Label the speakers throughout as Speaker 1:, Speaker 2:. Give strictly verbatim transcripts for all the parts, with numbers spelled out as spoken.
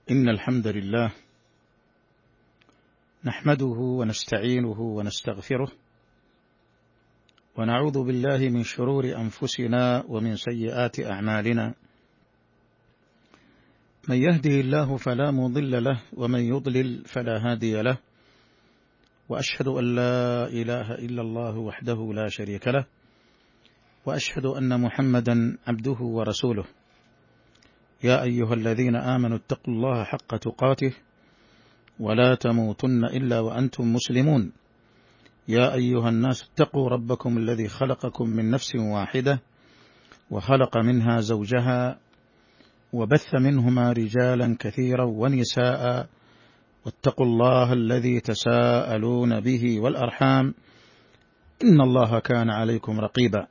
Speaker 1: إن الحمد لله نحمده ونستعينه ونستغفره ونعوذ بالله من شرور أنفسنا ومن سيئات أعمالنا. من يهده الله فلا مضل له ومن يضلل فلا هادي له، وأشهد أن لا إله إلا الله وحده لا شريك له، وأشهد أن محمدا عبده ورسوله. يا أيها الذين آمنوا اتقوا الله حق تقاته ولا تموتن إلا وأنتم مسلمون. يا أيها الناس اتقوا ربكم الذي خلقكم من نفس واحدة وخلق منها زوجها وبث منهما رجالا كثيرا ونساء، واتقوا الله الذي تساءلون به والأرحام إن الله كان عليكم رقيبا.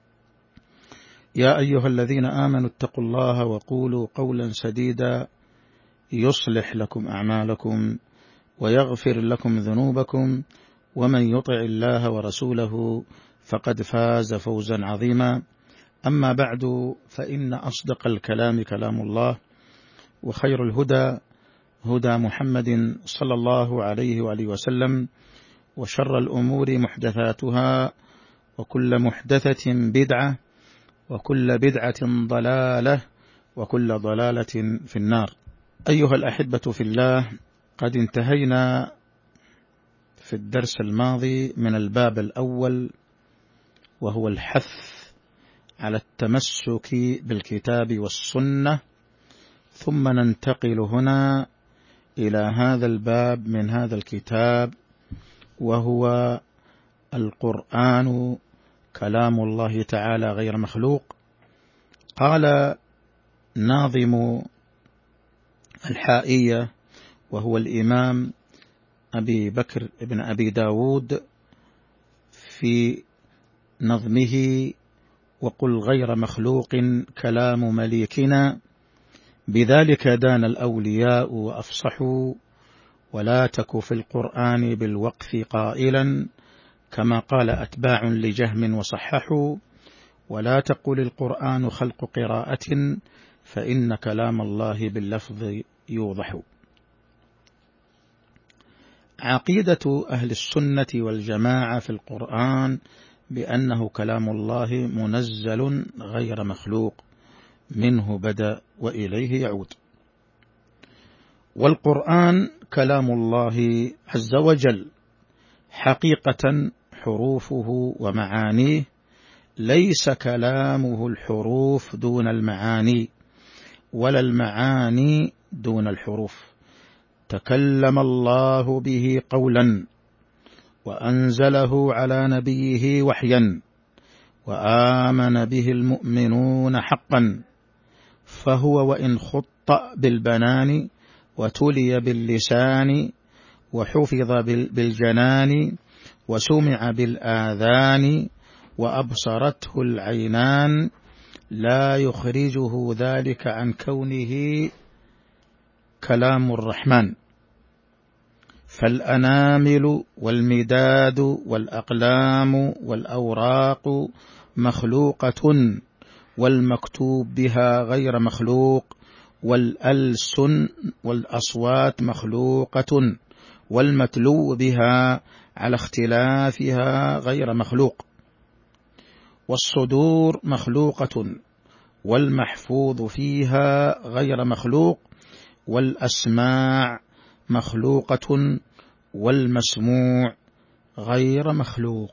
Speaker 1: يا أيها الذين آمنوا اتقوا الله وقولوا قولا سديدا يصلح لكم أعمالكم ويغفر لكم ذنوبكم، ومن يطع الله ورسوله فقد فاز فوزا عظيما. أما بعد، فإن أصدق الكلام كلام الله، وخير الهدى هدى محمد صلى الله عليه وآله وسلم، وشر الأمور محدثاتها، وكل محدثة بدعة، وكل بدعة ضلالة، وكل ضلالة في النار. أيها الأحبة في الله، قد انتهينا في الدرس الماضي من الباب الأول، وهو الحث على التمسك بالكتاب والسنة، ثم ننتقل هنا إلى هذا الباب من هذا الكتاب، وهو القرآن كلام الله تعالى غير مخلوق. قال ناظم الحائية وهو الإمام أبي بكر بن أبي داود في نظمه: وقل غير مخلوق كلام مليكنا، بذلك دان الأولياء وأفصحوا، ولا تك في القرآن بالوقف قائلا، كما قال أتباع لجهم وصححوا، ولا تقل القرآن خلق قراءة، فإن كلام الله باللفظ يوضح. عقيدة أهل السنة والجماعة في القرآن بأنه كلام الله منزل غير مخلوق، منه بدأ وإليه يعود. والقرآن كلام الله عز وجل حقيقة، حروفه ومعانيه، ليس كلامه الحروف دون المعاني، ولا المعاني دون الحروف. تكلم الله به قولا، وأنزله على نبيه وحيا، وآمن به المؤمنون حقا، فهو وإن خط بالبنان وتلي باللسان وحفظ بالجنان وسمع بالآذان وأبصرته العينان، لا يخرجه ذلك عن كونه كلام الرحمن. فالأنامل والمداد والأقلام والأوراق مخلوقة، والمكتوب بها غير مخلوق، والألسن والأصوات مخلوقة، والمتلو بها على اختلافها غير مخلوق، والصدور مخلوقة، والمحفوظ فيها غير مخلوق، والأسماع مخلوقة، والمسموع غير مخلوق.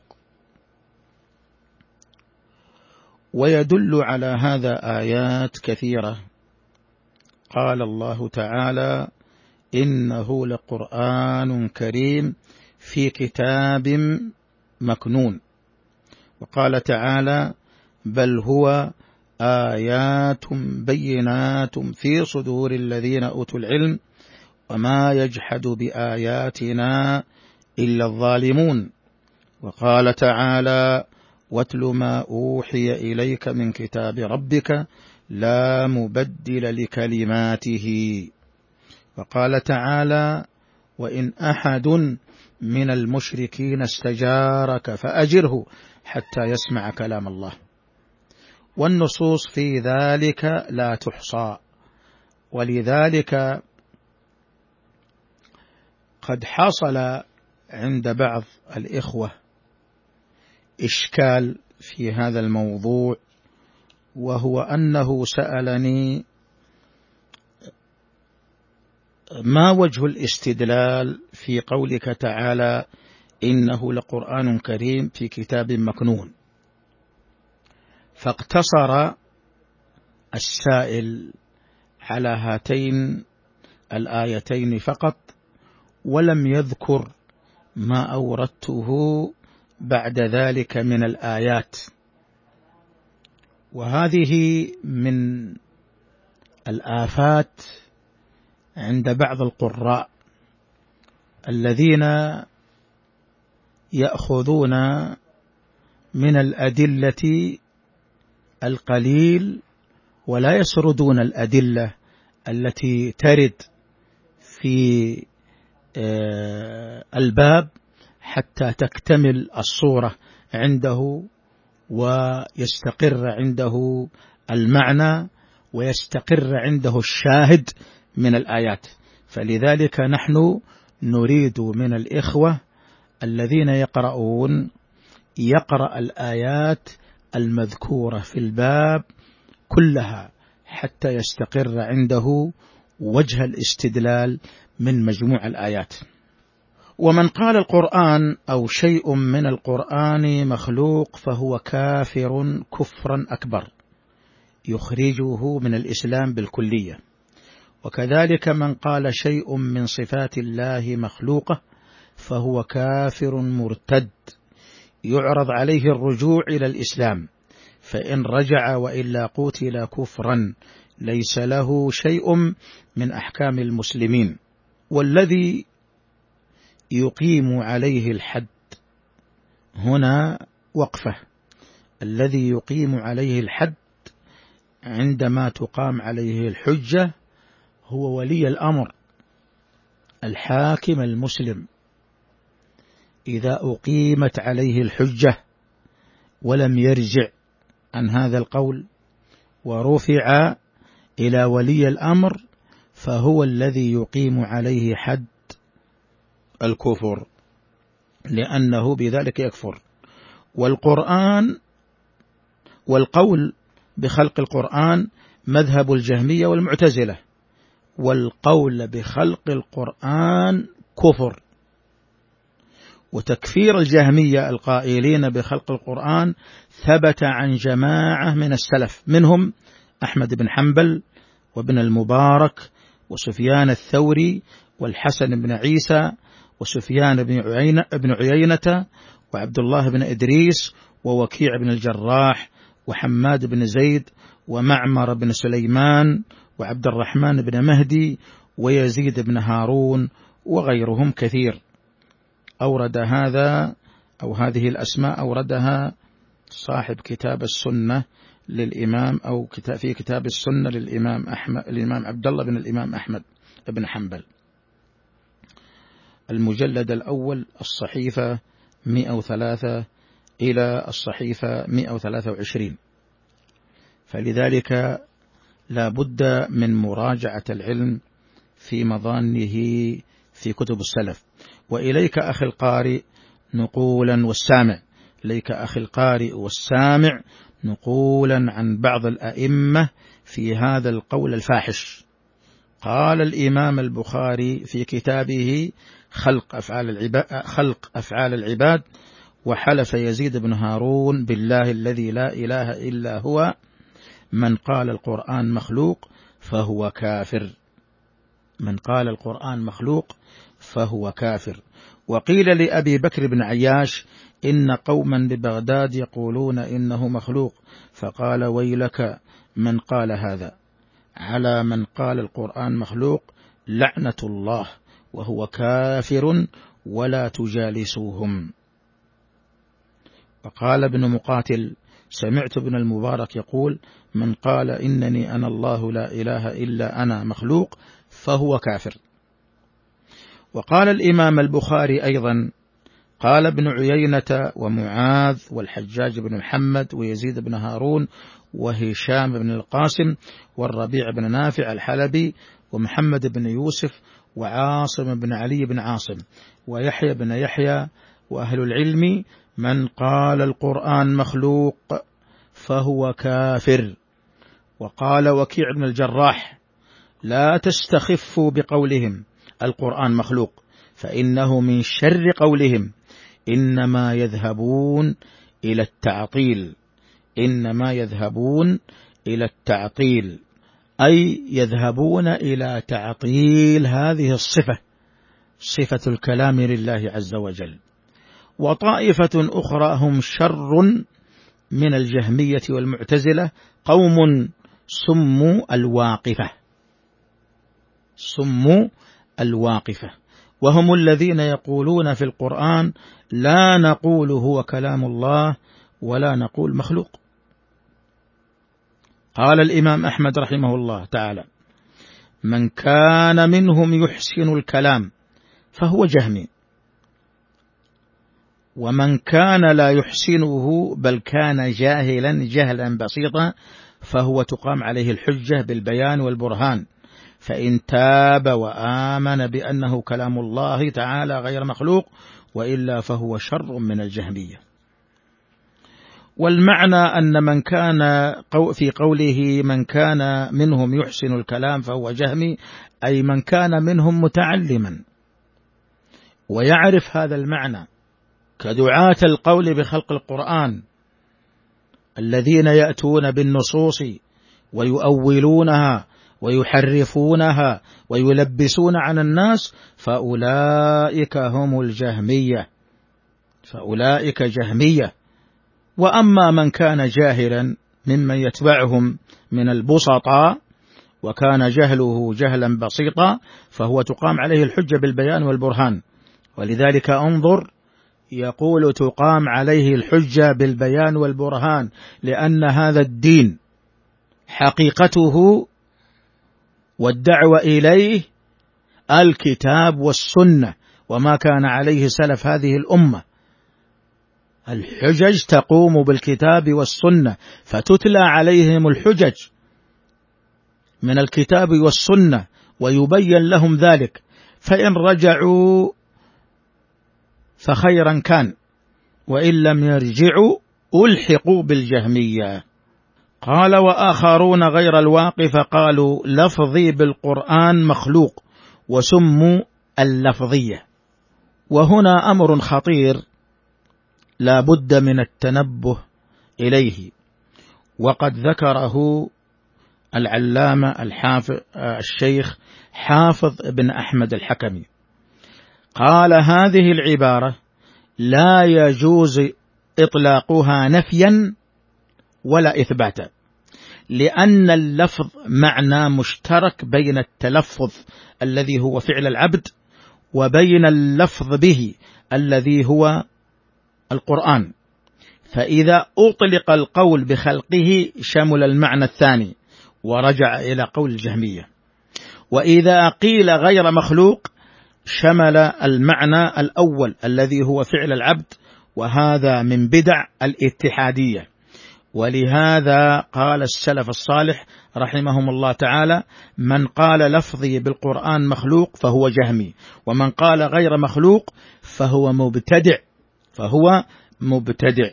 Speaker 1: ويدل على هذا آيات كثيرة. قال الله تعالى: إنه لقرآن كريم في كتاب مكنون. وقال تعالى: بل هو آيات بينات في صدور الذين أوتوا العلم، وما يجحد بآياتنا إلا الظالمون. وقال تعالى: واتل ما أوحي إليك من كتاب ربك لا مبدل لكلماته. وقال تعالى: وإن أحد من المشركين استجارك فأجره حتى يسمع كلام الله. والنصوص في ذلك لا تحصى، ولذلك قد حصل عند بعض الإخوة إشكال في هذا الموضوع، وهو أنه سألني ما وجه الاستدلال في قولك تعالى إنه لقرآن كريم في كتاب مكنون. فاقتصر السائل على هاتين الآيتين فقط، ولم يذكر ما أوردته بعد ذلك من الآيات. وهذه من الآفات عند بعض القراء الذين يأخذون من الأدلة القليل ولا يسردون الأدلة التي ترد في الباب حتى تكتمل الصورة عنده ويستقر عنده المعنى ويستقر عنده الشاهد من الآيات. فلذلك نحن نريد من الإخوة الذين يقرؤون يقرأ الآيات المذكورة في الباب كلها حتى يستقر عنده وجه الاستدلال من مجموع الآيات. ومن قال القرآن أو شيء من القرآن مخلوق فهو كافر كفرا أكبر يخرجه من الإسلام بالكلية. وكذلك من قال شيء من صفات الله مخلوقة فهو كافر مرتد يعرض عليه الرجوع إلى الإسلام، فإن رجع وإلا قتل كفرا ليس له شيء من أحكام المسلمين. والذي يقيم عليه الحد هنا وقفة، الذي يقيم عليه الحد عندما تقام عليه الحجة هو ولي الأمر الحاكم المسلم. إذا أقيمت عليه الحجة ولم يرجع عن هذا القول ورفع إلى ولي الأمر فهو الذي يقيم عليه حد الكفر، لأنه بذلك يكفر. والقرآن والقول بخلق القرآن مذهب الجهمية والمعتزلة، والقول بخلق القرآن كفر. وتكفير الجهمية القائلين بخلق القرآن ثبت عن جماعة من السلف، منهم أحمد بن حنبل وابن المبارك وسفيان الثوري والحسن بن عيسى وسفيان بن عيينة, بن عيينة وعبد الله بن إدريس ووكيع بن الجراح وحماد بن زيد ومعمر بن سليمان وعبد الرحمن بن مهدي ويزيد بن هارون وغيرهم كثير. أورد هذا أو هذه الأسماء أوردها صاحب كتاب السنة للإمام أو في كتاب السنة للإمام أحمد الإمام عبد الله بن الإمام أحمد بن حنبل، المجلد الأول الصحيفة مئة وثلاثة إلى الصحيفة مئة وثلاثة وعشرين. فلذلك لا بد من مراجعة العلم في مظانه في كتب السلف. وإليك أخي القارئ نقولا والسامع إليك أخي القارئ والسامع نقولا عن بعض الأئمة في هذا القول الفاحش. قال الإمام البخاري في كتابه خلق أفعال العباد, خلق أفعال العباد وحلف يزيد بن هارون بالله الذي لا إله إلا هو من قال القرآن مخلوق فهو كافر. من قال القرآن مخلوق فهو كافر. وقيل لأبي بكر بن عياش إن قوما ببغداد يقولون إنه مخلوق، فقال ويلك من قال هذا على من قال القرآن مخلوق لعنة الله وهو كافر ولا تجالسوهم. وقال ابن مقاتل سمعت ابن المبارك يقول من قال إنني أنا الله لا إله إلا أنا مخلوق فهو كافر. وقال الإمام البخاري أيضا قال ابن عيينة ومعاذ والحجاج بن محمد ويزيد بن هارون وهشام بن القاسم والربيع بن نافع الحلبي ومحمد بن يوسف وعاصم بن علي بن عاصم ويحيى بن يحيى. وأهل العلم من قال القرآن مخلوق فهو كافر. وقال وكيع بن الجراح لا تستخفوا بقولهم القرآن مخلوق فإنه من شر قولهم، إنما يذهبون إلى التعطيل إنما يذهبون إلى التعطيل أي يذهبون إلى تعطيل هذه الصفة، صفة الكلام لله عز وجل. وطائفة أخرى هم شر من الجهمية والمعتزلة، قوم سموا الواقفة سموا الواقفة وهم الذين يقولون في القرآن لا نقول هو كلام الله ولا نقول مخلوق. قال الإمام أحمد رحمه الله تعالى: من كان منهم يحسن الكلام فهو جهمي، ومن كان لا يحسنه بل كان جاهلا جهلا بسيطا فهو تقام عليه الحجة بالبيان والبرهان، فإن تاب وآمن بأنه كلام الله تعالى غير مخلوق، وإلا فهو شر من الجهمية. والمعنى أن من كان في قوله من كان منهم يحسن الكلام فهو جهمي، أي من كان منهم متعلما ويعرف هذا المعنى، كدعاة القول بخلق القرآن الذين يأتون بالنصوص ويؤولونها ويحرفونها ويلبسون عن الناس، فأولئك هم الجهمية فأولئك جهمية. وأما من كان جاهلا ممن يتبعهم من البسطاء وكان جهله جهلا بسيطا فهو تقام عليه الحجة بالبيان والبرهان. ولذلك انظر، يقول تقام عليه الحجة بالبيان والبرهان، لأن هذا الدين حقيقته والدعوة إليه الكتاب والسنة وما كان عليه سلف هذه الأمة. الحجج تقوم بالكتاب والسنة، فتتلى عليهم الحجج من الكتاب والسنة ويبين لهم ذلك، فإن رجعوا فخيرا كان، وإن لم يرجعوا ألحقوا بالجهمية. قال وآخرون غير الواقف قالوا لفظي بالقرآن مخلوق وسموا اللفظية. وهنا أمر خطير لا بد من التنبه إليه، وقد ذكره العلامة الحافظ الشيخ حافظ بن أحمد الحكمي. قال هذه العبارة لا يجوز إطلاقها نفيا ولا إثباتا، لأن اللفظ معنى مشترك بين التلفظ الذي هو فعل العبد وبين اللفظ به الذي هو القرآن، فإذا أطلق القول بخلقه شمل المعنى الثاني ورجع إلى قول الجهمية، وإذا قيل غير مخلوق شمل المعنى الأول الذي هو فعل العبد، وهذا من بدع الاتحادية. ولهذا قال السلف الصالح رحمهم الله تعالى: من قال لفظي بالقرآن مخلوق فهو جهمي، ومن قال غير مخلوق فهو مبتدع فهو مبتدع.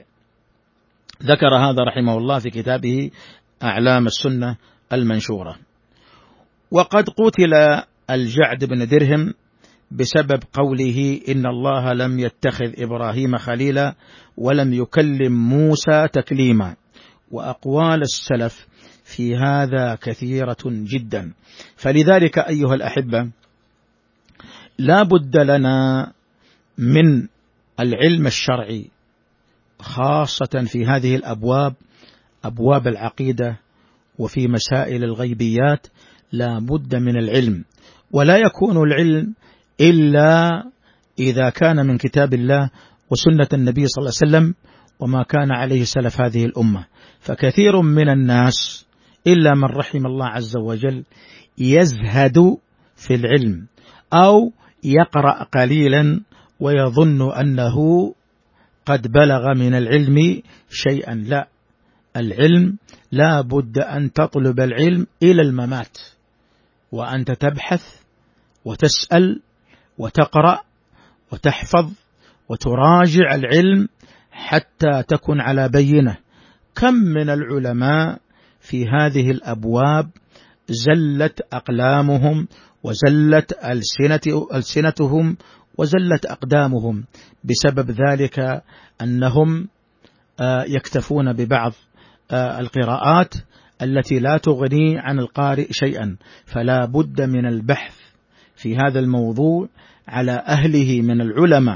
Speaker 1: ذكر هذا رحمه الله في كتابه أعلام السنة المنشورة. وقد قتل الجعد بن درهم بسبب قوله إن الله لم يتخذ إبراهيم خليلا ولم يكلم موسى تكليما. وأقوال السلف في هذا كثيرة جدا، فلذلك أيها الأحبة لا بد لنا من العلم الشرعي، خاصة في هذه الأبواب، أبواب العقيدة وفي مسائل الغيبيات، لا بد من العلم، ولا يكون العلم إلا إذا كان من كتاب الله وسنة النبي صلى الله عليه وسلم وما كان عليه سلف هذه الأمة. فكثير من الناس إلا من رحم الله عز وجل يزهد في العلم أو يقرأ قليلا ويظن أنه قد بلغ من العلم شيئا. لا، العلم لا بد أن تطلب العلم إلى الممات، وأنت تبحث وتسأل وتقرأ وتحفظ وتراجع العلم حتى تكن على بينة. كم من العلماء في هذه الأبواب زلت أقلامهم وزلت ألسنتهم وزلت أقدامهم بسبب ذلك أنهم يكتفون ببعض القراءات التي لا تغني عن القارئ شيئا. فلا بد من البحث في هذا الموضوع على أهله من العلماء.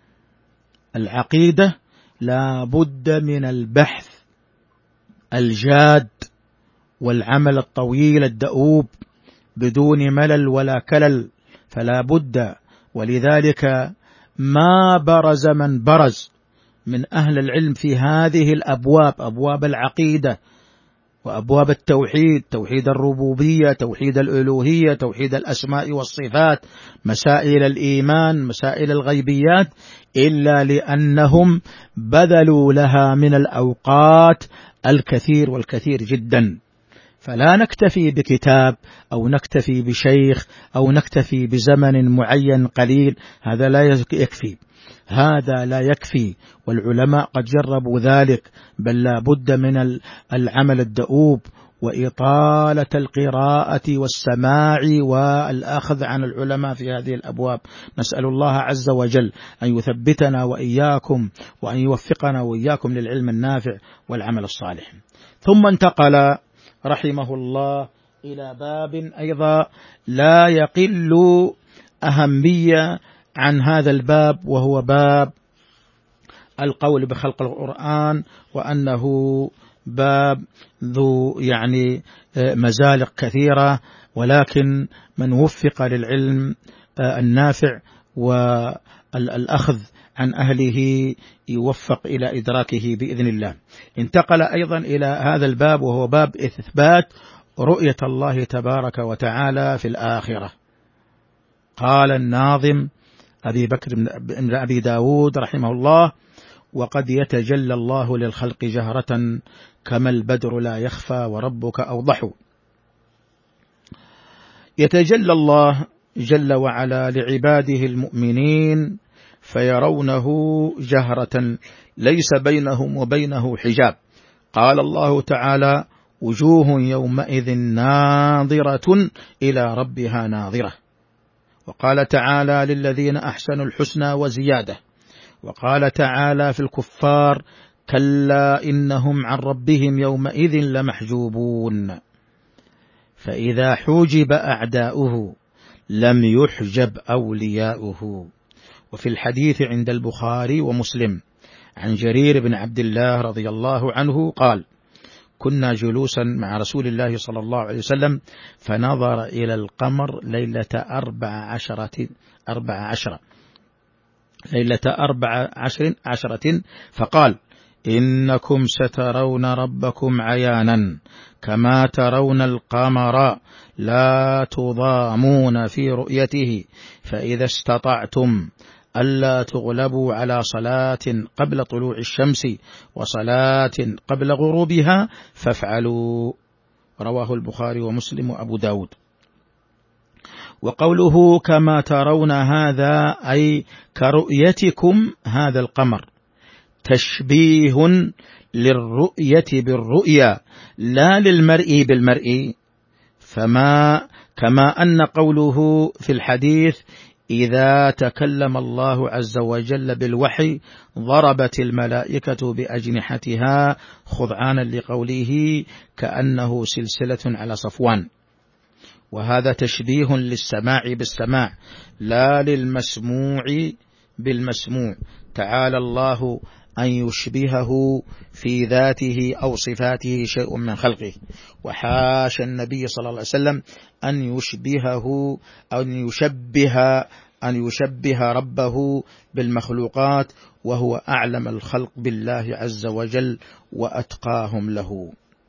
Speaker 1: العقيدة لا بد من البحث الجاد والعمل الطويل الدؤوب بدون ملل ولا كلل، فلا بد. ولذلك ما برز من برز من أهل العلم في هذه الأبواب، أبواب العقيدة وأبواب التوحيد، توحيد الربوبية، توحيد الألوهية، توحيد الأسماء والصفات، مسائل الإيمان، مسائل الغيبيات، إلا لأنهم بذلوا لها من الأوقات الكثير والكثير جدا. فلا نكتفي بكتاب أو نكتفي بشيخ أو نكتفي بزمن معين قليل، هذا لا يكفي، هذا لا يكفي، والعلماء قد جربوا ذلك. بل لا بد من العمل الدؤوب وإطالة القراءة والسماع والأخذ عن العلماء في هذه الأبواب. نسأل الله عز وجل أن يثبتنا وإياكم وأن يوفقنا وإياكم للعلم النافع والعمل الصالح. ثم انتقل رحمه الله إلى باب أيضا لا يقل أهمية عن هذا الباب، وهو باب القول بخلق القرآن، وأنه باب ذو يعني مزالق كثيرة، ولكن من وفق للعلم النافع والأخذ عن أهله يوفق إلى إدراكه بإذن الله. انتقل أيضا إلى هذا الباب وهو باب إثبات رؤية الله تبارك وتعالى في الآخرة. قال الناظم أبي بكر بن أبي داود رحمه الله: وقد يتجلى الله للخلق جهرة كما البدر لا يخفى وربك أوضح. يتجلى الله جل وعلا لعباده المؤمنين فيرونه جهرة ليس بينهم وبينه حجاب. قال الله تعالى: وجوه يومئذ ناظرة إلى ربها ناظرة. وقال تعالى: للذين أحسنوا الحسنى وزيادة. وقال تعالى في الكفار: كلا إنهم عن ربهم يومئذ لمحجوبون. فإذا حوجب أعداؤه لم يحجب أولياؤه. وفي الحديث عند البخاري ومسلم عن جرير بن عبد الله رضي الله عنه قال: كنا جلوسا مع رسول الله صلى الله عليه وسلم فنظر إلى القمر ليلة أربع عشرة أربع عشرة ليلة أربع عشر عشرة فقال: إنكم سترون ربكم عيانا كما ترون القمر لا تضامون في رؤيته، فإذا استطعتم ألا تغلبوا على صلاة قبل طلوع الشمس وصلاة قبل غروبها فافعلوا. رواه البخاري ومسلم وأبو داود. وقوله كما ترون هذا أي كرؤيتكم هذا القمر، تشبيه للرؤية بالرؤيا لا للمرء بالمرء. فما كما أن قوله في الحديث: إذا تكلم الله عز وجل بالوحي ضربت الملائكة بأجنحتها خضعانا لقوله كأنه سلسلة على صفوان. وهذا تشبيه للسماع بالسماع لا للمسموع بالمسموع. تعالى الله أن يشبهه في ذاته أو صفاته شيء من خلقه، وحاش النبي صلى الله عليه وسلم أن يشبهه أو أن يشبه أن يشبه ربه بالمخلوقات، وهو أعلم الخلق بالله عز وجل وأتقاهم له.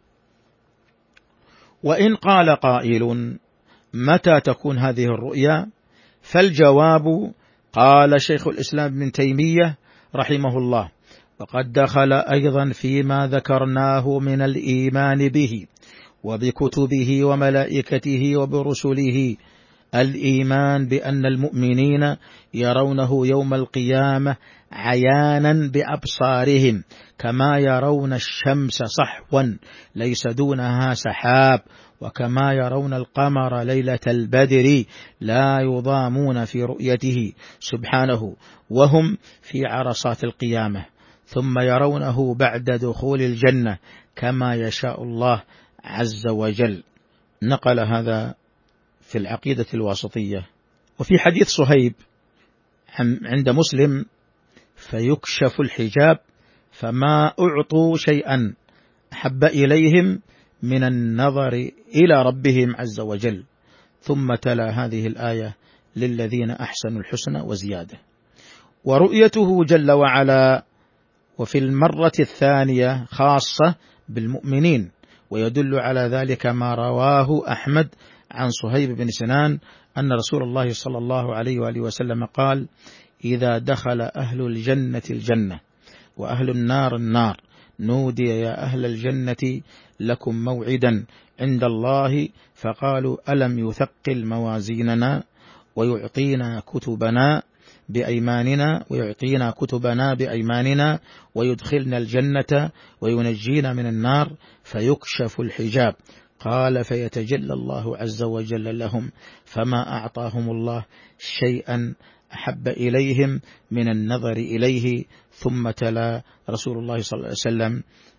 Speaker 1: وإن قال قائل: متى تكون هذه الرؤيا؟ فالجواب: قال شيخ الإسلام ابن تيمية رحمه الله: وقد دخل أيضا فيما ذكرناه من الإيمان به وبكتبه وملائكته وبرسله، الإيمان بأن المؤمنين يرونه يوم القيامة عيانا بأبصارهم كما يرون الشمس صحوا ليس دونها سحاب، وكما يرون القمر ليلة البدر لا يضامون في رؤيته سبحانه وهم في عرصات القيامة، ثم يرونه بعد دخول الجنة كما يشاء الله عز وجل. نقل هذا في العقيدة الواسطية. وفي حديث صهيب عند مسلم: فيكشف الحجاب فما أعطوا شيئا أحب إليهم من النظر إلى ربهم عز وجل، ثم تلا هذه الآية: للذين أحسنوا الحسنى وزيادة. ورؤيته جل وعلا وفي المرة الثانية خاصة بالمؤمنين، ويدل على ذلك ما رواه أحمد عن صهيب بن سنان أن رسول الله صلى الله عليه وآله وسلم قال: إذا دخل أهل الجنة الجنة وأهل النار النار نودي يا أهل الجنة لكم موعدا عند الله، فقالوا: ألم يثقل موازيننا ويعطينا كتبنا بأيماننا ويعطينا كتبنا بأيماننا ويدخلنا الجنة وينجينا من النار، فيكشف الحجاب. قال: فيتجلى الله عز وجل لهم، فما أعطاهم الله شيئا أحب إليهم من النظر إليه. ثم تلا رسول الله صلى الله عليه وسلم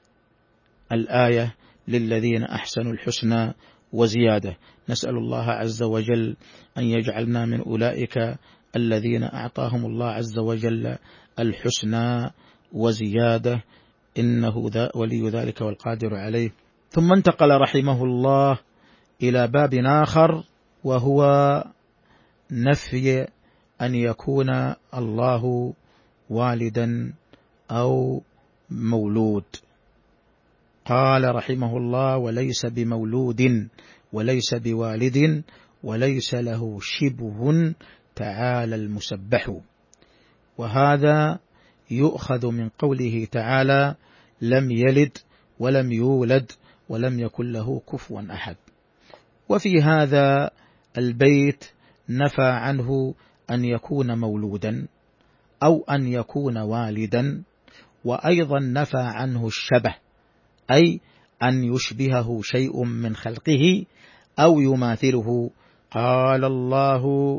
Speaker 1: الآية: للذين أحسنوا الحسنى وزيادة. نسأل الله عز وجل أن يجعلنا من أولئك الذين أعطاهم الله عز وجل الحسنى وزيادة، إنه ولي ذلك والقادر عليه. ثم انتقل رحمه الله إلى باب آخر، وهو نفي أن يكون الله والدا أو مولود. قال رحمه الله: وليس بمولود وليس بوالد وليس له شبه تعالى المسبح. وهذا يؤخذ من قوله تعالى: لم يلد ولم يولد ولم يكن له كفوا أحد. وفي هذا البيت نفى عنه أن يكون مولودا أو أن يكون والدا، وأيضا نفى عنه الشبه، أي أن يشبهه شيء من خلقه أو يماثله. قال الله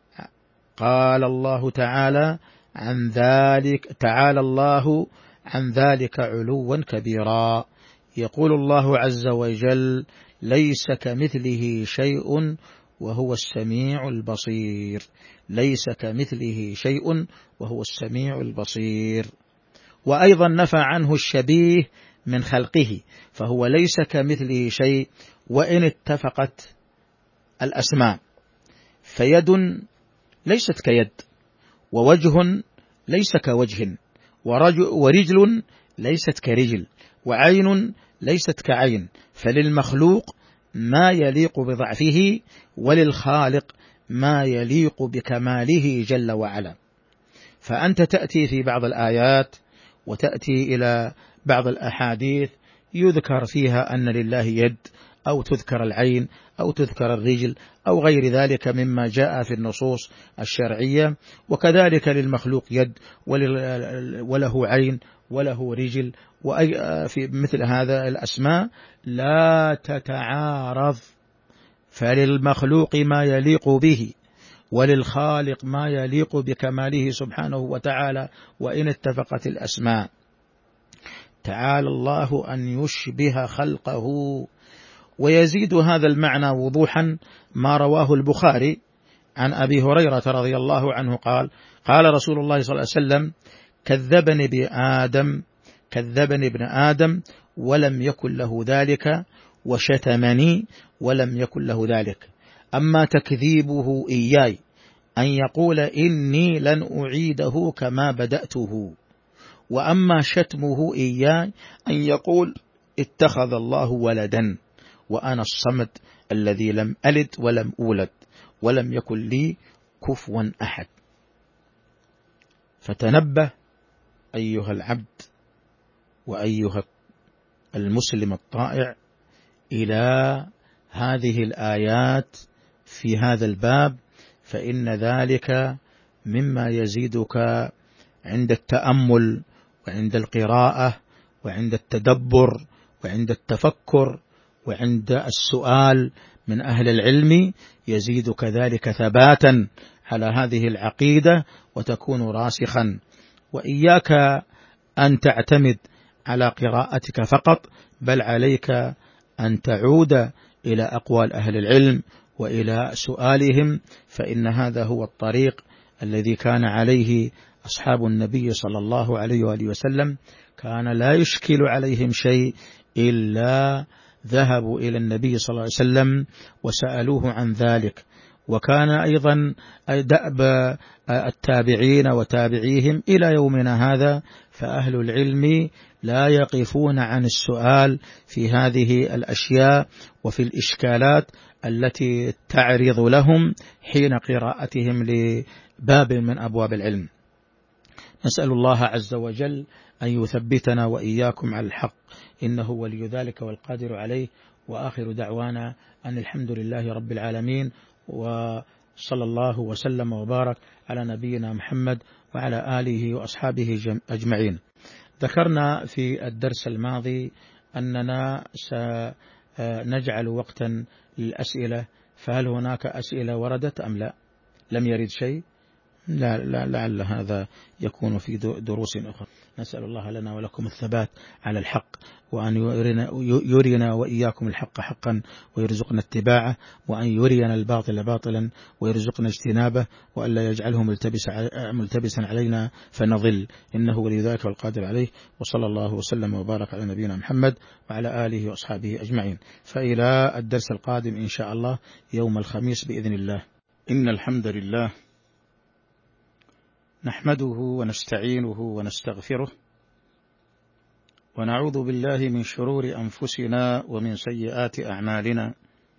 Speaker 1: قال الله تعالى عن ذلك تعالى الله عن ذلك علوا كبيرا. يقول الله عز وجل: ليس كمثله شيء وهو السميع البصير. ليس كمثله شيء وهو السميع البصير. وأيضا نفى عنه الشبيه من خلقه، فهو ليس كمثله شيء وإن اتفقت الأسماء، فيد ليست كيد، ووجه ليس كوجه، ورجل ليست كرجل، وعين ليست كعين. فللمخلوق ما يليق بضعفه، وللخالق ما يليق بكماله جل وعلا. فأنت تأتي في بعض الآيات وتأتي إلى بعض الأحاديث يذكر فيها أن لله يد، أو تذكر العين، أو تذكر الرجل، أو غير ذلك مما جاء في النصوص الشرعية. وكذلك للمخلوق يد وله عين وله رجل، وفي مثل هذا الأسماء لا تتعارض، فللمخلوق ما يليق به وللخالق ما يليق بكماله سبحانه وتعالى، وإن اتفقت الأسماء. تعالى الله أن يشبه خلقه. ويزيد هذا المعنى وضوحا ما رواه البخاري عن أبي هريرة رضي الله عنه قال: قال رسول الله صلى الله عليه وسلم: كذبني بآدم كذبني ابن آدم ولم يكن له ذلك، وشتمني ولم يكن له ذلك. أما تكذيبه إياي أن يقول إني لن أعيده كما بدأته، وأما شتمه إياي أن يقول اتخذ الله ولدا وأنا الصمد الذي لم ألد ولم أولد ولم يكن لي كفوا أحد. فتنبه أيها العبد وأيها المسلم الطائع إلى هذه الآيات في هذا الباب، فإن ذلك مما يزيدك عند التأمل وعند القراءة وعند التدبر وعند التفكر وعند السؤال من أهل العلم، يزيدك ذلك ثباتا على هذه العقيدة وتكون راسخا. وإياك أن تعتمد على قراءتك فقط، بل عليك أن تعود إلى أقوال أهل العلم وإلى سؤالهم، فإن هذا هو الطريق الذي كان عليه أصحاب النبي صلى الله عليه وآله وسلم. كان لا يشكل عليهم شيء إلا ذهبوا إلى النبي صلى الله عليه وسلم وسألوه عن ذلك. وكان أيضا دأب التابعين وتابعيهم إلى يومنا هذا، فأهل العلم لا يقفون عن السؤال في هذه الأشياء وفي الإشكالات التي تعرض لهم حين قراءتهم لباب من أبواب العلم. نسأل الله عز وجل أن يثبتنا وإياكم على الحق، إنه ولي ذلك والقادر عليه. وآخر دعوانا أن الحمد لله رب العالمين، وصلى الله وسلم وبارك على نبينا محمد وعلى آله وأصحابه أجمعين. ذكرنا في الدرس الماضي أننا سنجعل وقتا للأسئلة، فهل هناك أسئلة وردت أم لا؟ لم يرد شيء؟ لا لا لعل هذا يكون في دروس أخرى. نسأل الله لنا ولكم الثبات على الحق، وأن يرينا, يرينا وإياكم الحق حقا ويرزقنا اتباعه، وأن يرينا الباطل باطلا ويرزقنا اجتنابه، وأن لا يجعله ملتبس ملتبسا علينا فنضل، إنه ولي ذلك والقادر عليه. وصلى الله وسلم وبارك على نبينا محمد وعلى آله وأصحابه أجمعين. فإلى الدرس القادم إن شاء الله يوم الخميس بإذن الله. إن الحمد لله نحمده ونستعينه ونستغفره، ونعوذ بالله من شرور أنفسنا ومن سيئات أعمالنا.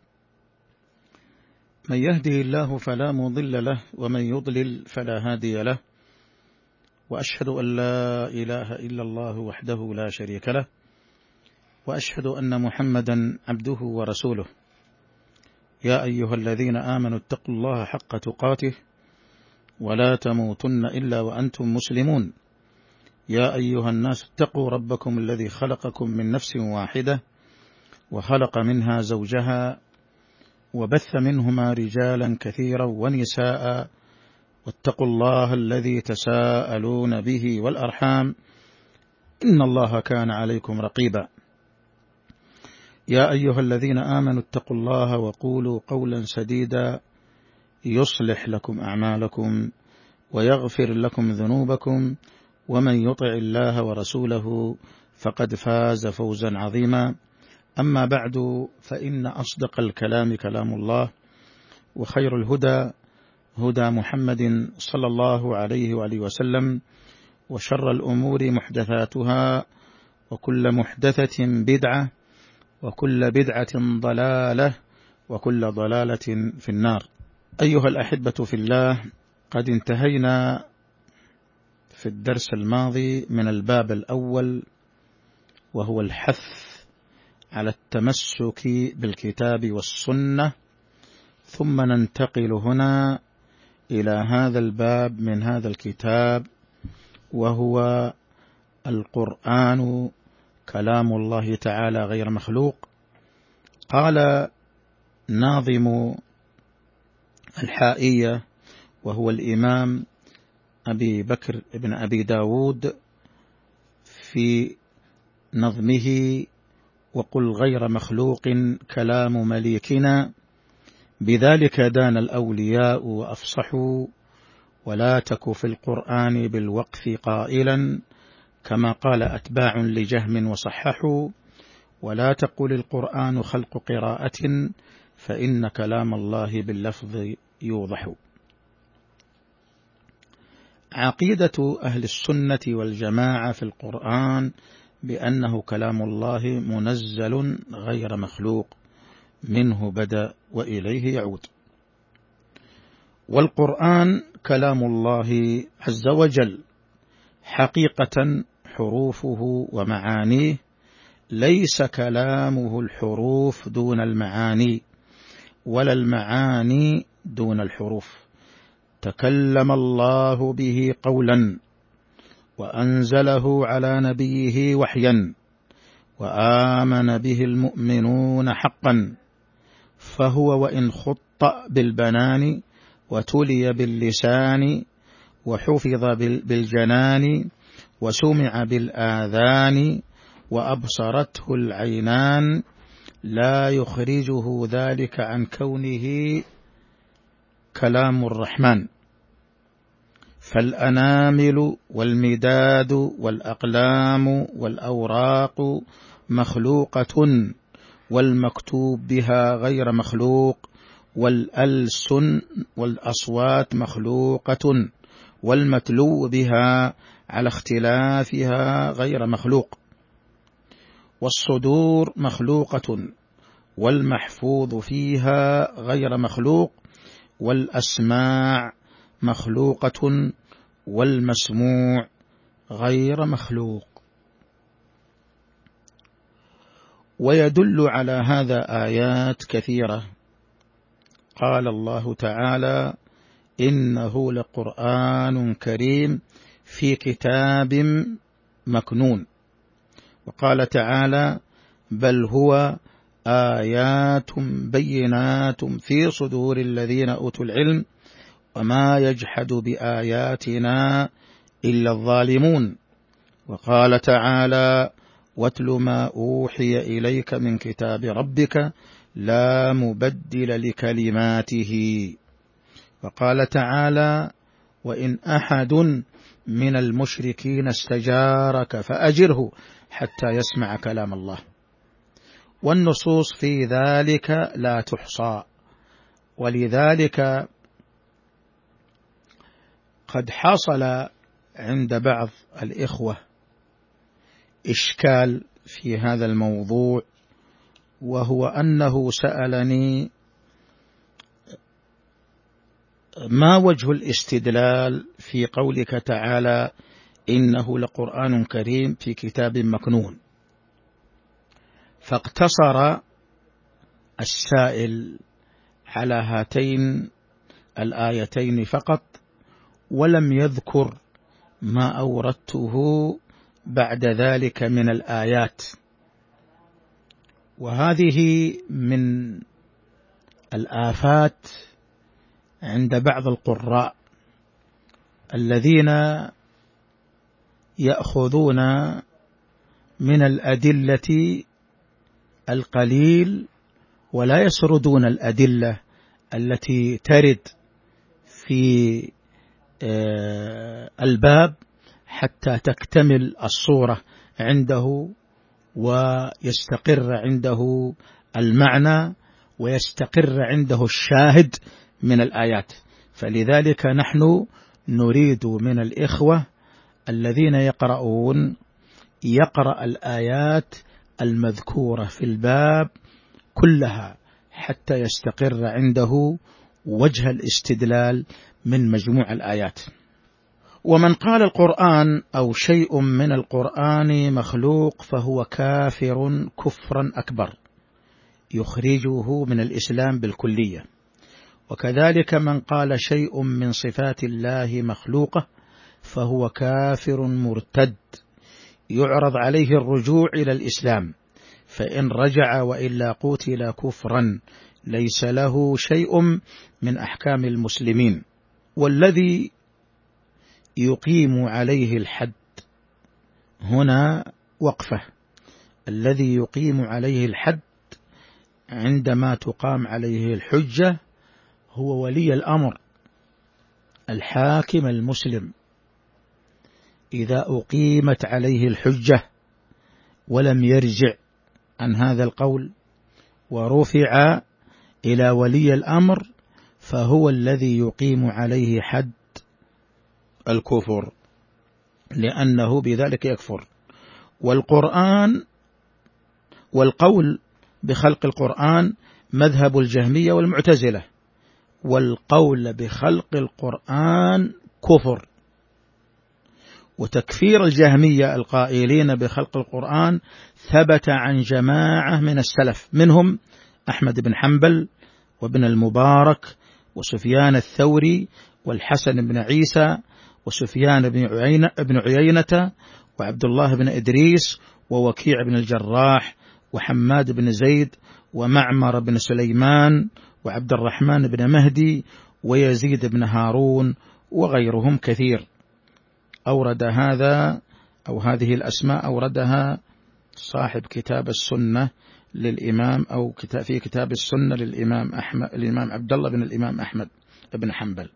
Speaker 1: من يهده الله فلا مضل له، ومن يضلل فلا هادي له، وأشهد أن لا إله إلا الله وحده لا شريك له، وأشهد أن محمدا عبده ورسوله. يا أيها الذين آمنوا اتقوا الله حق تقاته ولا تموتن إلا وأنتم مسلمون. يا أيها الناس اتقوا ربكم الذي خلقكم من نفس واحدة وخلق منها زوجها وبث منهما رجالا كثيرا ونساء، واتقوا الله الذي تساءلون به والأرحام، إن الله كان عليكم رقيبا. يا أيها الذين آمنوا اتقوا الله وقولوا قولا سديدا يصلح لكم أعمالكم ويغفر لكم ذنوبكم، ومن يطع الله ورسوله فقد فاز فوزا عظيما. أما بعد، فإن أصدق الكلام كلام الله، وخير الهدى هدى محمد صلى الله عليه وآله وسلم، وشر الأمور محدثاتها، وكل محدثة بدعة، وكل بدعة ضلالة، وكل ضلالة في النار. أيها الأحبة في الله، قد انتهينا في الدرس الماضي من الباب الأول، وهو الحث على التمسك بالكتاب والسنة، ثم ننتقل هنا إلى هذا الباب من هذا الكتاب، وهو القرآن كلام الله تعالى غير مخلوق. قال ناظم الحائية، وهو الإمام أبي بكر بن أبي داود، في نظمه: وقل غير مخلوق كلام مليكنا، بذلك دان الأولياء وأفصحوا، ولا تك في القرآن بالوقف قائلا، كما قال أتباع لجهم وصححوا، ولا تقل القرآن خلق قراءة، فإن كلام الله باللفظ يوضح. عقيدة أهل السنة والجماعة في القرآن بأنه كلام الله منزل غير مخلوق، منه بدأ وإليه يعود. والقرآن كلام الله عز وجل حقيقة، حروفه ومعانيه ليس كلامه الحروف دون المعاني ولا المعاني دون الحروف. تكلم الله به قولا وأنزله على نبيه وحيا وآمن به المؤمنون حقا، فهو وإن خط بالبنان وتلي باللسان وحفظ بالجنان وسمع بالآذان وأبصرته العينان لا يخرجه ذلك عن كونه كلام الرحمن. فالأنامل والمداد والأقلام والأوراق مخلوقة والمكتوب بها غير مخلوق، والألسن والأصوات مخلوقة والمتلو بها على اختلافها غير مخلوق، والصدور مخلوقة والمحفوظ فيها غير مخلوق، والأسماع مخلوقة والمسموع غير مخلوق. ويدل على هذا آيات كثيرة. قال الله تعالى: إنه لقرآن كريم في كتاب مكنون. وقال تعالى: بل هو آيات بينات في صدور الذين أوتوا العلم وما يجحد بآياتنا إلا الظالمون. وقال تعالى: واتل ما أوحي إليك من كتاب ربك لا مبدل لكلماته. وقال تعالى: وإن أحد من المشركين استجارك فأجره حتى يسمع كلام الله. والنصوص في ذلك لا تحصى. ولذلك قد حصل عند بعض الإخوة إشكال في هذا الموضوع، وهو أنه سألني: ما وجه الاستدلال في قولك تعالى إنه لقرآن كريم في كتاب مكنون؟ فاقتصر السائل على هاتين الآيتين فقط، ولم يذكر ما أوردته بعد ذلك من الآيات. وهذه من الآفات عند بعض القراء الذين يأخذون من الأدلة القليل ولا يسردون الأدلة التي ترد في الباب حتى تكتمل الصورة عنده ويستقر عنده المعنى ويستقر عنده الشاهد من الآيات. فلذلك نحن نريد من الإخوة الذين يقرؤون يقرأ الآيات المذكورة في الباب كلها حتى يستقر عنده وجه الاستدلال من مجموع الآيات. ومن قال القرآن أو شيء من القرآن مخلوق فهو كافر كفرا أكبر يخرجه من الإسلام بالكلية. وكذلك من قال شيء من صفات الله مخلوقة فهو كافر مرتد يعرض عليه الرجوع إلى الإسلام، فإن رجع وإلا قتل كفرا ليس له شيء من أحكام المسلمين. والذي يقيم عليه الحد هنا وقفة. الذي يقيم عليه الحد عندما تقام عليه الحجة هو ولي الأمر الحاكم المسلم. إذا أقيمت عليه الحجة ولم يرجع عن هذا القول ورفع إلى ولي الأمر فهو الذي يقيم عليه حد الكفر، لأنه بذلك يكفر. والقرآن والقول بخلق القرآن مذهب الجهمية والمعتزلة، والقول بخلق القرآن كفر. وتكفير الجهمية القائلين بخلق القرآن ثبت عن جماعة من السلف، منهم أحمد بن حنبل وابن المبارك وسفيان الثوري والحسن بن عيسى وسفيان بن عيينة وعبد الله بن إدريس ووكيع بن الجراح وحماد بن زيد ومعمر بن سليمان وعبد الرحمن بن مهدي ويزيد بن هارون وغيرهم كثير. أورد هذا أو هذه الأسماء أوردها صاحب كتاب السنة للإمام أو في كتاب السنة للإمام أحمد الإمام عبد الله بن الإمام أحمد بن حنبل،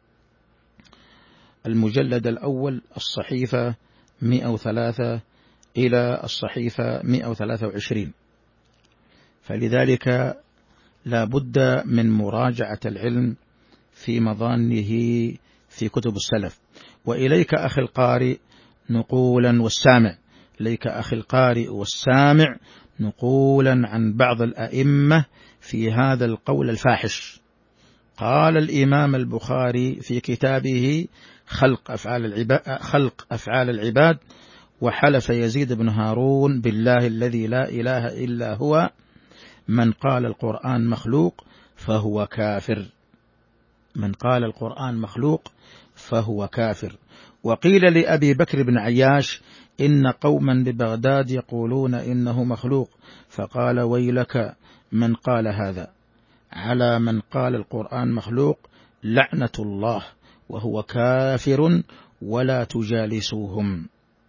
Speaker 1: المجلد الأول الصحيفة مئة وثلاثة إلى الصحيفة مئة وثلاثة وعشرين. فلذلك لا بد من مراجعة العلم في مظانه في كتب السلف. وإليك أخي القارئ نقولا والسامع، إليك أخي القارئ والسامع نقولا عن بعض الأئمة في هذا القول الفاحش. قال الإمام البخاري في كتابه خلق أفعال العباد, خلق أفعال العباد وحلف يزيد بن هارون بالله الذي لا إله إلا هو من قال القرآن مخلوق فهو كافر، من قال القرآن مخلوق فهو كافر. وقيل لأبي بكر بن عياش إن قوما ببغداد يقولون إنه مخلوق، فقال ويلك من قال هذا، على من قال القرآن مخلوق لعنة الله وهو كافر ولا تجالسوهم.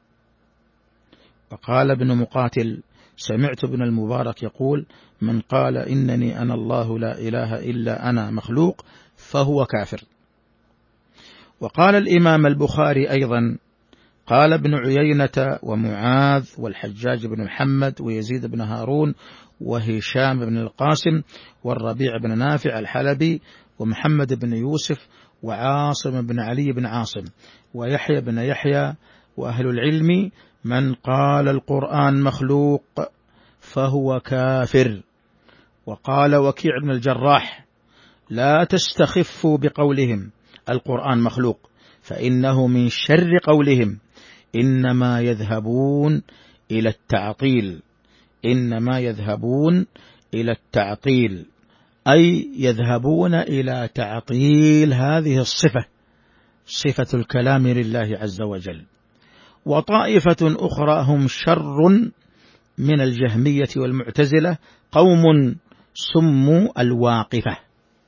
Speaker 1: وقال ابن مقاتل سمعت ابن المبارك يقول من قال إنني أنا الله لا إله إلا أنا مخلوق فهو كافر. وقال الإمام البخاري أيضا قال ابن عيينة ومعاذ والحجاج بن محمد ويزيد بن هارون وهشام بن القاسم والربيع بن نافع الحلبي ومحمد بن يوسف وعاصم بن علي بن عاصم ويحيى بن يحيى وأهل العلم من قال القرآن مخلوق فهو كافر. وقال وكيع بن الجراح لا تستخفوا بقولهم القرآن مخلوق فإنه من شر قولهم، إنما يذهبون إلى التعطيل، إنما يذهبون إلى التعطيل أي يذهبون إلى تعطيل هذه الصفة، صفة الكلام لله عز وجل. وطائفة أخرى هم شر من الجهمية والمعتزلة قوم سموا الواقفة،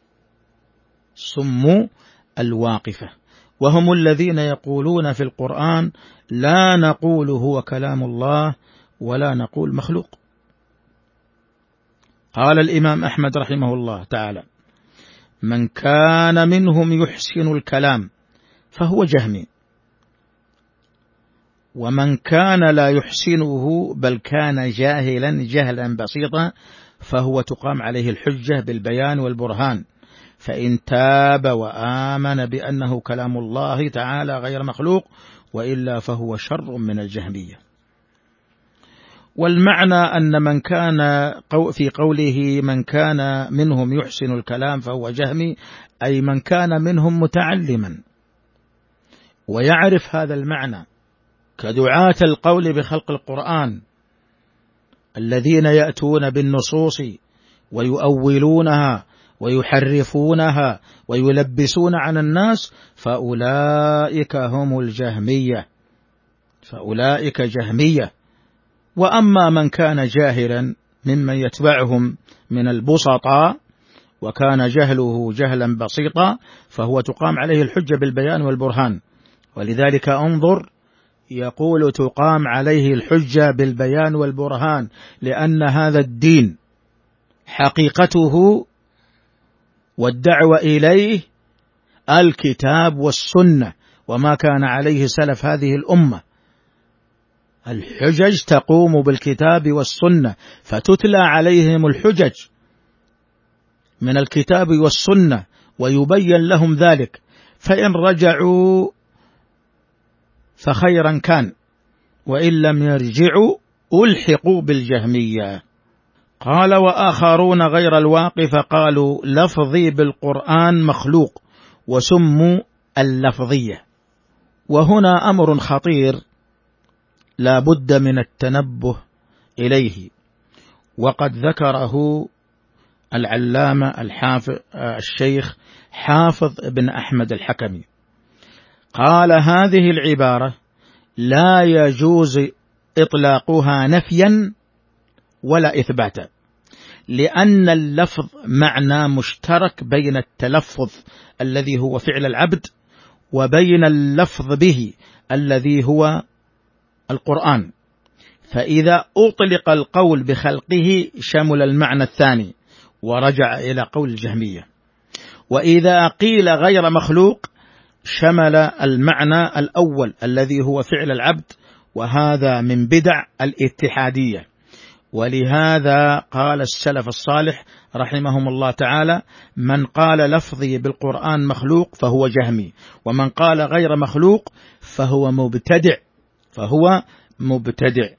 Speaker 1: سموا الواقفة، وهم الذين يقولون في القرآن لا نقول هو كلام الله ولا نقول مخلوق. قال الإمام أحمد رحمه الله تعالى من كان منهم يحسن الكلام فهو جهمي، ومن كان لا يحسنه بل كان جاهلا جهلا بسيطا فهو تقام عليه الحجة بالبيان والبرهان، فإن تاب وآمن بأنه كلام الله تعالى غير مخلوق وإلا فهو شر من الجهمية. والمعنى أن من كان في قوله من كان منهم يحسن الكلام فهو جهمي أي من كان منهم متعلما ويعرف هذا المعنى كدعاة القول بخلق القرآن الذين يأتون بالنصوص ويؤولونها ويحرفونها ويلبسون على الناس، فأولئك هم الجهمية، فأولئك جهمية. وأما من كان جاهلا ممن يتبعهم من البسطاء وكان جهله جهلا بسيطا فهو تقام عليه الحجة بالبيان والبرهان. ولذلك انظر يقول تقام عليه الحجة بالبيان والبرهان، لأن هذا الدين حقيقته والدعوة إليه الكتاب والسنة وما كان عليه سلف هذه الأمة. الحجج تقوم بالكتاب والسنة، فتتلى عليهم الحجج من الكتاب والسنة ويبين لهم ذلك، فإن رجعوا فخيرا كان، وإن لم يرجعوا ألحقوا بالجهمية. قال وآخرون غير الواقف قالوا لفظي بالقرآن مخلوق وسموا اللفظية، وهنا أمر خطير لا بد من التنبه إليه، وقد ذكره العلامة الحافظ الشيخ حافظ بن أحمد الحكمي، قال هذه العبارة لا يجوز إطلاقها نفيا ولا إثباتا، لأن اللفظ معنى مشترك بين التلفظ الذي هو فعل العبد وبين اللفظ به الذي هو القرآن، فإذا أطلق القول بخلقه شمل المعنى الثاني ورجع إلى قول الجهمية، وإذا قيل غير مخلوق شمل المعنى الأول الذي هو فعل العبد، وهذا من بدع الاتحادية. ولهذا قال السلف الصالح رحمهم الله تعالى: من قال لفظي بالقرآن مخلوق فهو جهمي، ومن قال غير مخلوق فهو مبتدع فهو مبتدع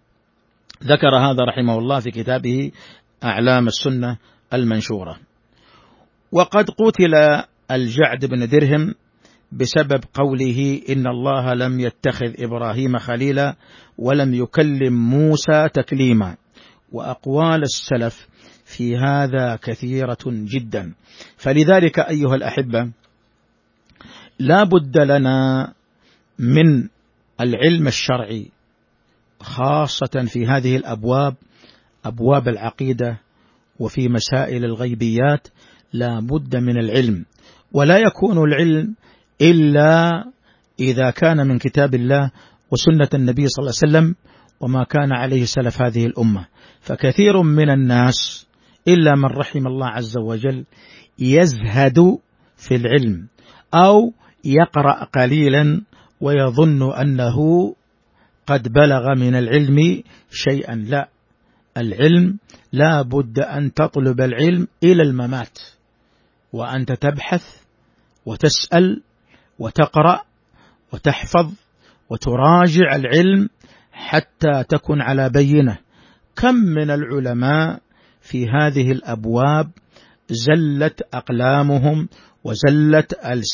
Speaker 1: ذكر هذا رحمه الله في كتابه أعلام السنة المنشورة. وقد قتل الجعد بن درهم بسبب قوله إن الله لم يتخذ إبراهيم خليلا ولم يكلم موسى تكليما، وأقوال السلف في هذا كثيرة جدا. فلذلك أيها الأحبة لا بد لنا من العلم الشرعي خاصة في هذه الأبواب، أبواب العقيدة وفي مسائل الغيبيات، لا بد من العلم، ولا يكون العلم إلا إذا كان من كتاب الله وسنة النبي صلى الله عليه وسلم وما كان عليه سلف هذه الأمة. فكثير من الناس إلا من رحم الله عز وجل يزهد في العلم أو يقرأ قليلا ويظن أنه قد بلغ من العلم شيئا. لا، العلم لا بد أن تطلب العلم إلى الممات، وأنت تبحث وتسأل وتقرأ وتحفظ وتراجع العلم حتى تكون على بينة. كم من العلماء في هذه الأبواب زلت أقلامهم وزلت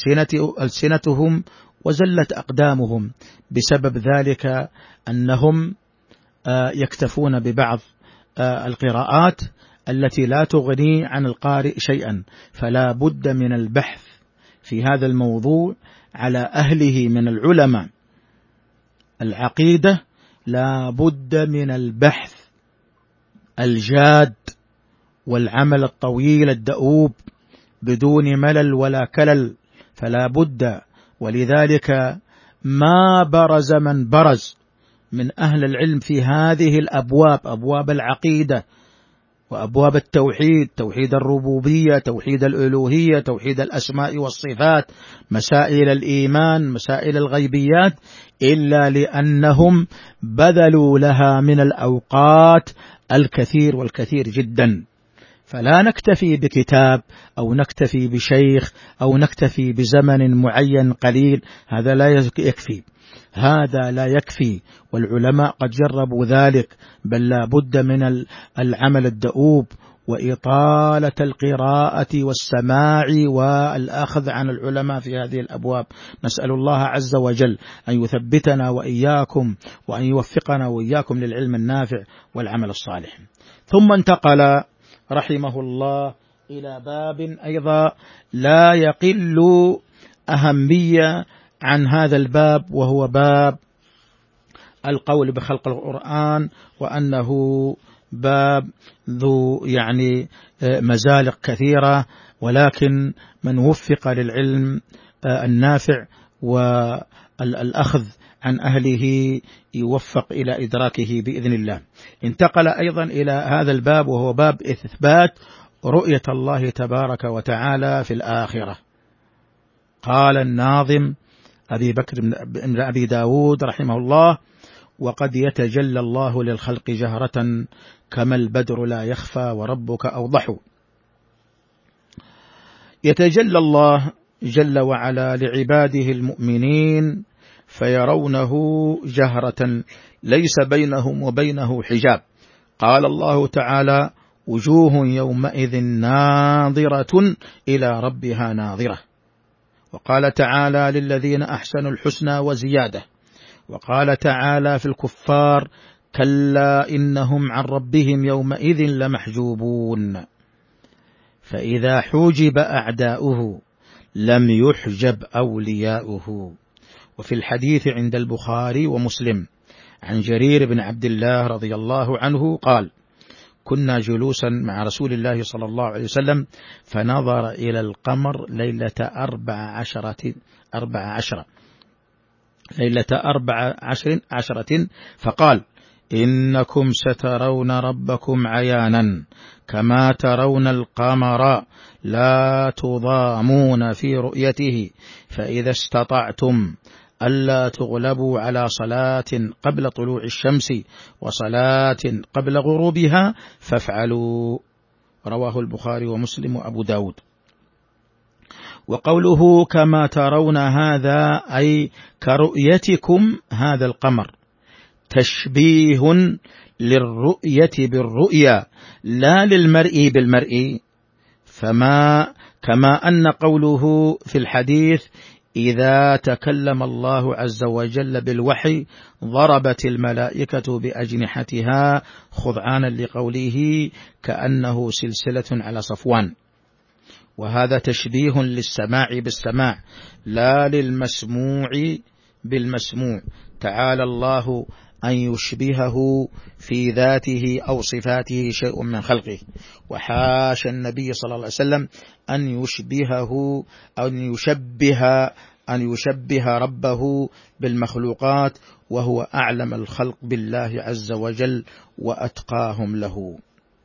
Speaker 1: ألسنتهم وزلت أقدامهم بسبب ذلك أنهم يكتفون ببعض القراءات التي لا تغني عن القارئ شيئا. فلا بد من البحث في هذا الموضوع على أهله من العلماء. العقيدة لا بد من البحث الجاد والعمل الطويل الدؤوب بدون ملل ولا كلل، فلا بد. ولذلك ما برز من برز من أهل العلم في هذه الأبواب، أبواب العقيدة وأبواب التوحيد، توحيد الربوبية، توحيد الألوهية، توحيد الأسماء والصفات، مسائل الإيمان، مسائل الغيبيات، إلا لأنهم بذلوا لها من الأوقات الكثير والكثير جدا. فلا نكتفي بكتاب أو نكتفي بشيخ أو نكتفي بزمن معين قليل، هذا لا يكفي، هذا لا يكفي، والعلماء قد جربوا ذلك. بل لا بد من العمل الدؤوب وإطالة القراءة والسماع والأخذ عن العلماء في هذه الأبواب. نسأل الله عز وجل أن يثبتنا وإياكم وأن يوفقنا وإياكم للعلم النافع والعمل الصالح. ثم انتقل رحمه الله إلى باب أيضا لا يقل أهمية عن هذا الباب، وهو باب القول بخلق القرآن، وأنه باب ذو يعني مزالق كثيرة، ولكن من وفق للعلم النافع والأخذ عن أهله يوفق إلى إدراكه بإذن الله. انتقل أيضا إلى هذا الباب وهو باب إثبات رؤية الله تبارك وتعالى في الآخرة. قال الناظم أبي بكر بن أبي داود رحمه الله: وقد يتجلى الله للخلق جهرة كما البدر لا يخفى وربك أوضح. يتجلى الله جل وعلا لعباده المؤمنين فيرونه جهرة ليس بينهم وبينه حجاب. قال الله تعالى: وجوه يومئذ ناظرة إلى ربها ناظرة. وقال تعالى للذين أحسنوا الحسنى وزيادة، وقال تعالى في الكفار كلا إنهم عن ربهم يومئذ لمحجوبون. فإذا حوجب أعداؤه لم يحجب أولياؤه. وفي الحديث عند البخاري ومسلم عن جرير بن عبد الله رضي الله عنه قال كنا جلوسا مع رسول الله صلى الله عليه وسلم فنظر إلى القمر ليلة أربع عشرة أربع عشرة ليلة أربع عشر عشرة فقال إنكم سترون ربكم عيانا كما ترون القمر لا تضامون في رؤيته، فإذا استطعتم ألا تغلبوا على صلاة قبل طلوع الشمس وصلاة قبل غروبها فافعلوا. رواه البخاري ومسلم وأبو داود. وقوله كما ترون هذا أي كرؤيتكم هذا القمر، تشبيه للرؤية بالرؤيا لا للمرء بالمرء. فما كما أن قوله في الحديث إذا تكلم الله عز وجل بالوحي ضربت الملائكة بأجنحتها خضعانا لقوله كأنه سلسلة على صفوان، وهذا تشبيه للسماع بالسماع لا للمسموع بالمسموع. تعالى الله أن يشبهه في ذاته أو صفاته شيء من خلقه، وحاشا النبي صلى الله عليه وسلم أن يشبهه أو أن يشبه أن يشبه ربه بالمخلوقات، وهو أعلم الخلق بالله عز وجل وأتقاهم له.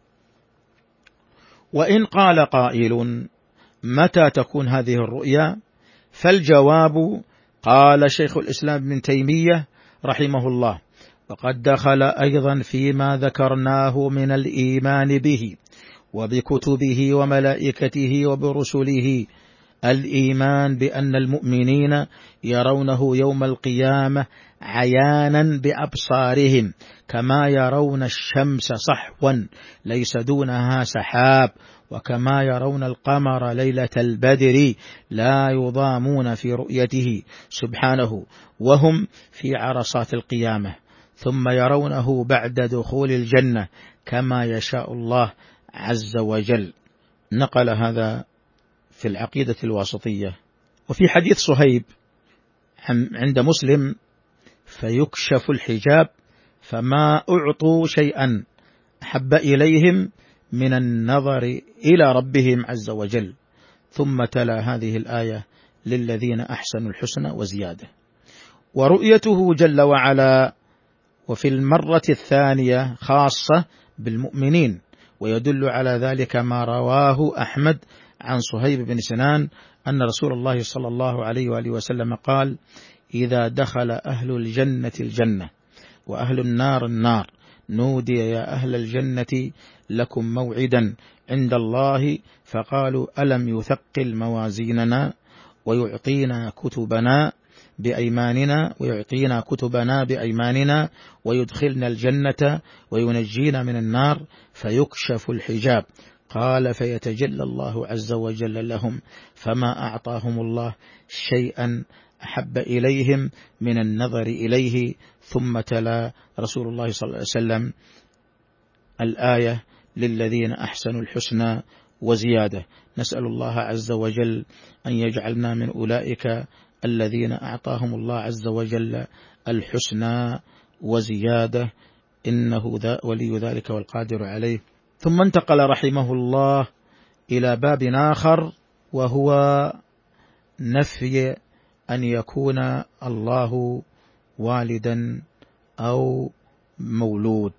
Speaker 1: وإن قال قائل متى تكون هذه الرؤيا؟ فالجواب قال شيخ الإسلام ابن تيمية رحمه الله وقد دخل أيضا فيما ذكرناه من الإيمان به وبكتبه وملائكته وبرسله الإيمان بأن المؤمنين يرونه يوم القيامة عيانا بأبصارهم كما يرون الشمس صحوا ليس دونها سحاب، وكما يرون القمر ليلة البدر لا يضامون في رؤيته سبحانه وهم في عرصات القيامة، ثم يرونه بعد دخول الجنة كما يشاء الله عز وجل. نقل هذا في العقيدة الواسطية. وفي حديث صهيب عند مسلم فيكشف الحجاب فما أعطوا شيئا أحب إليهم من النظر إلى ربهم عز وجل، ثم تلا هذه الآية للذين أحسنوا الحسنى وزيادة. ورؤيته جل وعلا وفي المرة الثانية خاصة بالمؤمنين، ويدل على ذلك ما رواه أحمد عن صهيب بن سنان أن رسول الله صلى الله عليه وآله وسلم قال إذا دخل أهل الجنة الجنة وأهل النار النار نودي يا أهل الجنة لكم موعدا عند الله، فقالوا ألم يثقل موازيننا ويعطينا كتبنا بأيماننا ويعطينا كتبنا بأيماننا ويدخلنا الجنة وينجينا من النار، فيكشف الحجاب. قال فيتجلى الله عز وجل لهم فما أعطاهم الله شيئا أحب إليهم من النظر إليه. ثم تلا رسول الله صلى الله عليه وسلم الآية للذين أحسنوا الحسنى وزيادة. نسأل الله عز وجل أن يجعلنا من أولئك الذين أعطاهم الله عز وجل الحسنى وزيادة، إنه ولي ذلك والقادر عليه. ثم انتقل رحمه الله إلى باب آخر، وهو نفي أن يكون الله والدا أو مولود.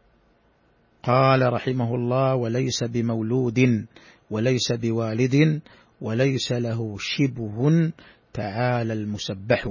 Speaker 1: قال رحمه الله وليس بمولود وليس بوالد وليس له شبه تعالى المسبح.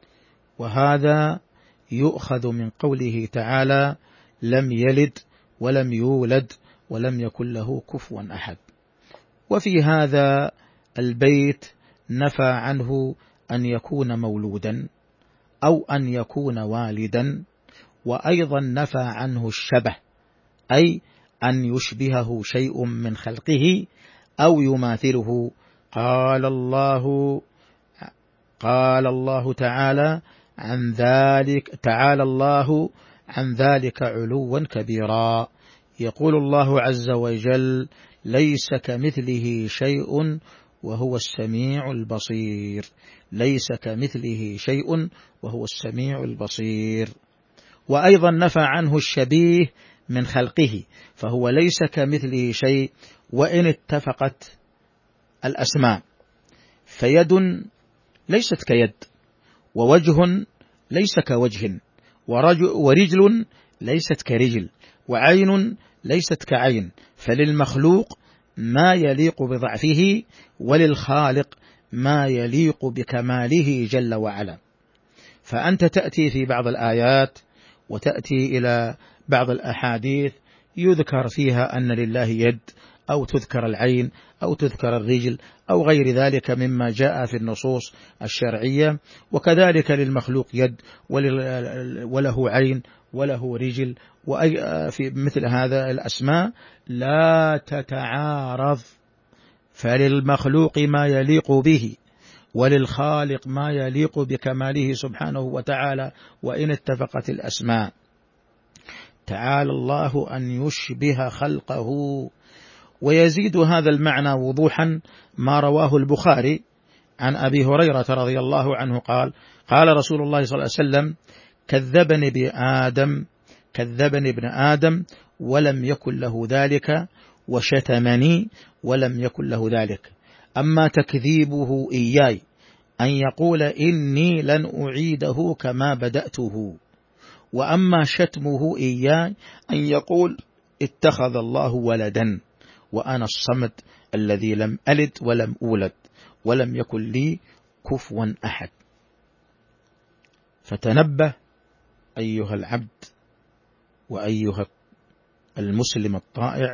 Speaker 1: وهذا يؤخذ من قوله تعالى لم يلد ولم يولد ولم يكن له كفوا أحد. وفي هذا البيت نفى عنه أن يكون مولودا أو أن يكون والدا، وأيضا نفى عنه الشبه أي أن يشبهه شيء من خلقه أو يماثله. قال الله قال الله تعالى عن ذلك تعالى الله عن ذلك علوا كبيرا. يقول الله عز وجل: ليس كمثله شيء وهو السميع البصير. ليس كمثله شيء وهو السميع البصير. وأيضا نفى عنه الشبيه من خلقه، فهو ليس كمثله شيء وإن اتفقت الأسماء، فيد ليست كيد، ووجه ليس كوجه، ورجل ليست كرجل، وعين ليست كعين. فللمخلوق ما يليق بضعفه، وللخالق ما يليق بكماله جل وعلا. فأنت تأتي في بعض الآيات وتأتي إلى بعض الأحاديث يذكر فيها أن لله يد، أو تذكر العين، أو تذكر الرجل، أو غير ذلك مما جاء في النصوص الشرعية. وكذلك للمخلوق يد وله عين وله رجل، وفي مثل هذا الأسماء لا تتعارض، فللمخلوق ما يليق به، وللخالق ما يليق بكماله سبحانه وتعالى، وإن اتفقت الأسماء. تعالى الله أن يشبه خلقه. ويزيد هذا المعنى وضوحا ما رواه البخاري عن أبي هريرة رضي الله عنه قال: قال رسول الله صلى الله عليه وسلم: كذبني ابن آدم كذبني ابن آدم ولم يكن له ذلك، وشتمني ولم يكن له ذلك. أما تكذيبه إياي أن يقول إني لن أعيده كما بدأته، وأما شتمه إياي أن يقول اتخذ الله ولدا وأنا الصمد الذي لم ألد ولم أولد ولم يكن لي كفوا أحد. فتنبه أيها العبد وأيها المسلم الطائع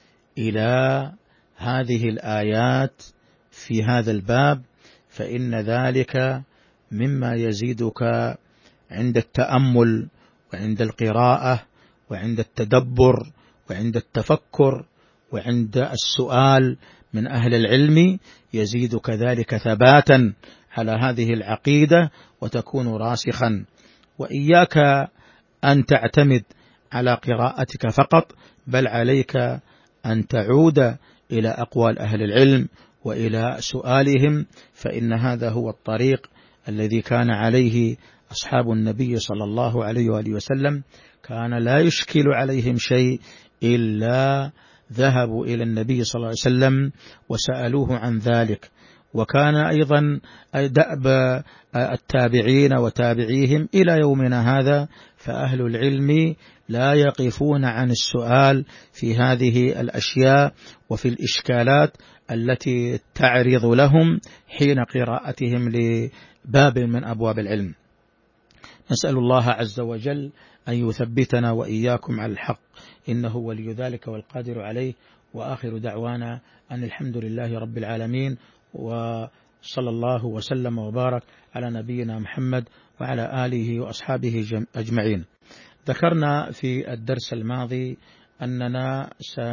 Speaker 1: إلى هذه الآيات في هذا الباب، فإن ذلك مما يزيدك عند التأمل وعند القراءة وعند التدبر وعند التفكر وعند السؤال من أهل العلم، يزيدك ذلك ثباتا على هذه العقيدة وتكون راسخا. وإياك أن تعتمد على قراءتك فقط، بل عليك أن تعود إلى أقوال أهل العلم وإلى سؤالهم، فإن هذا هو الطريق الذي كان عليه أصحاب النبي صلى الله عليه وآله وسلم. كان لا يشكل عليهم شيء إلا ذهبوا إلى النبي صلى الله عليه وسلم وسألوه عن ذلك. وكان أيضا دأب التابعين وتابعيهم إلى يومنا هذا، فأهل العلم لا يقفون عن السؤال في هذه الأشياء وفي الإشكالات التي تعرض لهم حين قراءتهم لباب من أبواب العلم. نسأل الله عز وجل أن يثبتنا وإياكم على الحق، إنه ولي ذلك والقادر عليه. وآخر دعوانا أن الحمد لله رب العالمين، وصلى الله وسلم وبارك على نبينا محمد وعلى آله وأصحابه أجمعين. ذكرنا في الدرس الماضي أننا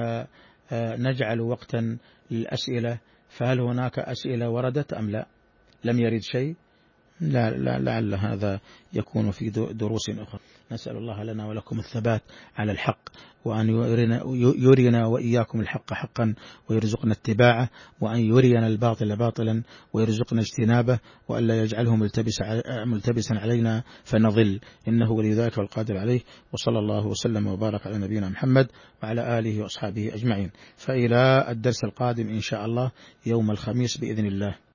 Speaker 1: سنجعل وقتا للأسئلة، فهل هناك أسئلة وردت أم لا؟ لم يرد شيء؟ لا لا لعل هذا يكون في دروس أخرى. نسأل الله لنا ولكم الثبات على الحق، وأن يرينا, يرينا وإياكم الحق حقا ويرزقنا اتباعه، وأن يرينا الباطل باطلا ويرزقنا اجتنابه، وأن لا يجعله ملتبس ملتبسا علينا فنضل، إنه ولي ذلك والقادر عليه. وصلى الله وسلم وبارك على نبينا محمد وعلى آله وأصحابه أجمعين. فإلى الدرس القادم إن شاء الله يوم الخميس بإذن الله.